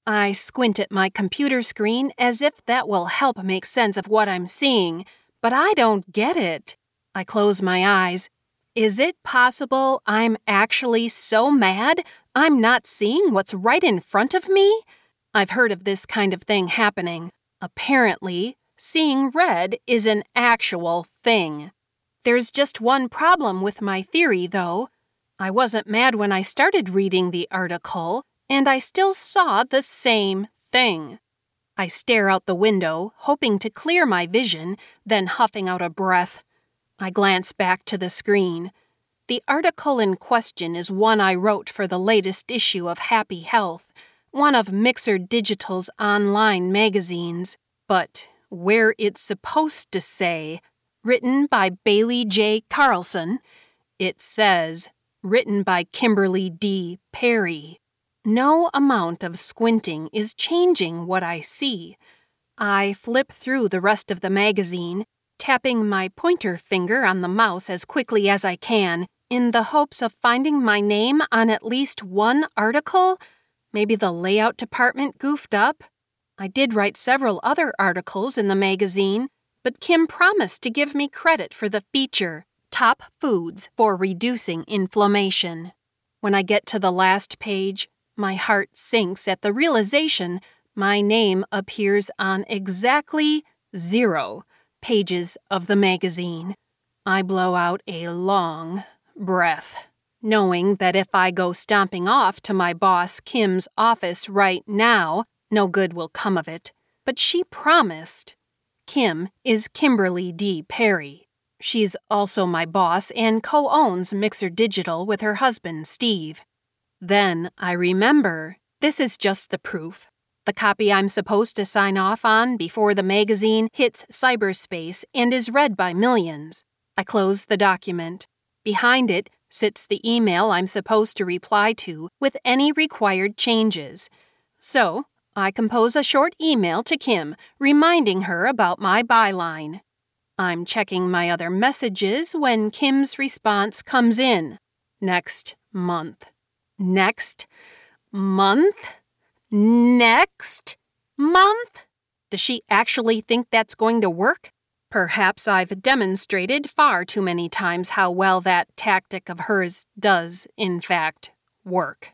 I squint at my computer screen as if that will help make sense of what I'm seeing, but I don't get it. I close my eyes. Is it possible I'm actually so mad I'm not seeing what's right in front of me? I've heard of this kind of thing happening. Apparently, seeing red is an actual thing. There's just one problem with my theory, though. I wasn't mad when I started reading the article, and I still saw the same thing. I stare out the window, hoping to clear my vision, then huffing out a breath. I glance back to the screen. The article in question is one I wrote for the latest issue of Happy Health, one of Mixer Digital's online magazines. But where it's supposed to say, written by Bailey J. Carlson, it says, written by Kimberly D. Perry. No amount of squinting is changing what I see. I flip through the rest of the magazine, tapping my pointer finger on the mouse as quickly as I can, in the hopes of finding my name on at least one article. Maybe the layout department goofed up. I did write several other articles in the magazine, but Kim promised to give me credit for the feature, Top Foods for Reducing Inflammation. When I get to the last page, my heart sinks at the realization my name appears on exactly 0 pages of the magazine. I blow out a long breath, knowing that if I go stomping off to my boss Kim's office right now, no good will come of it. But she promised. Kim is Kimberly D. Perry. She's also my boss and co-owns Mixer Digital with her husband, Steve. Then I remember this is just the proof. The copy I'm supposed to sign off on before the magazine hits cyberspace and is read by millions. I close the document. Behind it sits the email I'm supposed to reply to with any required changes. So I compose a short email to Kim reminding her about my byline. I'm checking my other messages when Kim's response comes in. Next month. Next month? Next month? Does she actually think that's going to work? Perhaps I've demonstrated far too many times how well that tactic of hers does, in fact, work.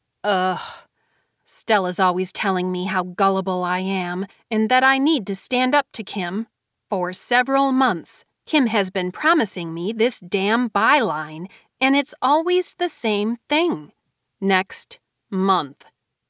Stella's always telling me how gullible I am and that I need to stand up to Kim. For several months, Kim has been promising me this damn byline, and it's always the same thing. Next month.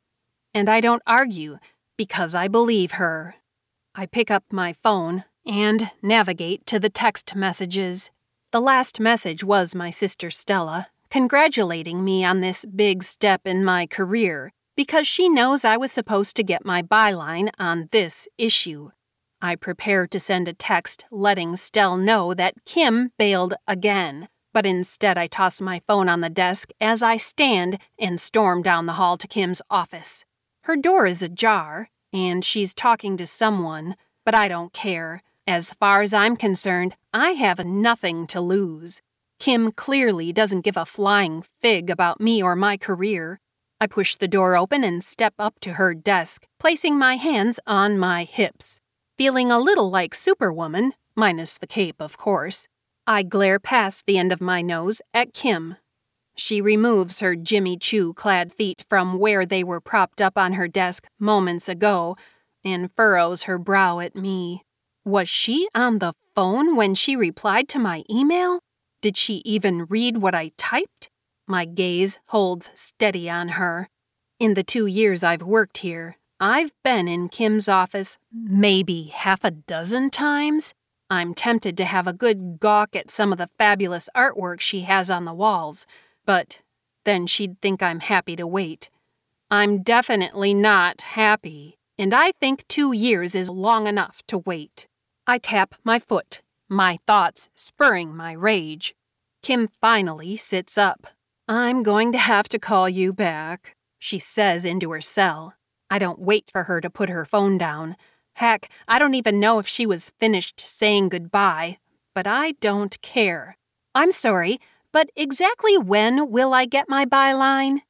And I don't argue, because I believe her. I pick up my phone and navigate to the text messages. The last message was my sister Stella, congratulating me on this big step in my career, because she knows I was supposed to get my byline on this issue. I prepare to send a text letting Stell know that Kim bailed again, but instead I toss my phone on the desk as I stand and storm down the hall to Kim's office. Her door is ajar, and she's talking to someone, but I don't care. As far as I'm concerned, I have nothing to lose. Kim clearly doesn't give a flying fig about me or my career. I push the door open and step up to her desk, placing my hands on my hips. Feeling a little like Superwoman, minus the cape, of course, I glare past the end of my nose at Kim. She removes her Jimmy Choo-clad feet from where they were propped up on her desk moments ago and furrows her brow at me. Was she on the phone when she replied to my email? Did she even read what I typed? My gaze holds steady on her. In the 2 years I've worked here, I've been in Kim's office maybe half a dozen times. I'm tempted to have a good gawk at some of the fabulous artwork she has on the walls, but then she'd think I'm happy to wait. I'm definitely not happy, and I think 2 years is long enough to wait. I tap my foot, my thoughts spurring my rage. Kim finally sits up. "I'm going to have to call you back," she says into her cell. I don't wait for her to put her phone down. Heck, I don't even know if she was finished saying goodbye, but I don't care. "I'm sorry, but exactly when will I get my byline?"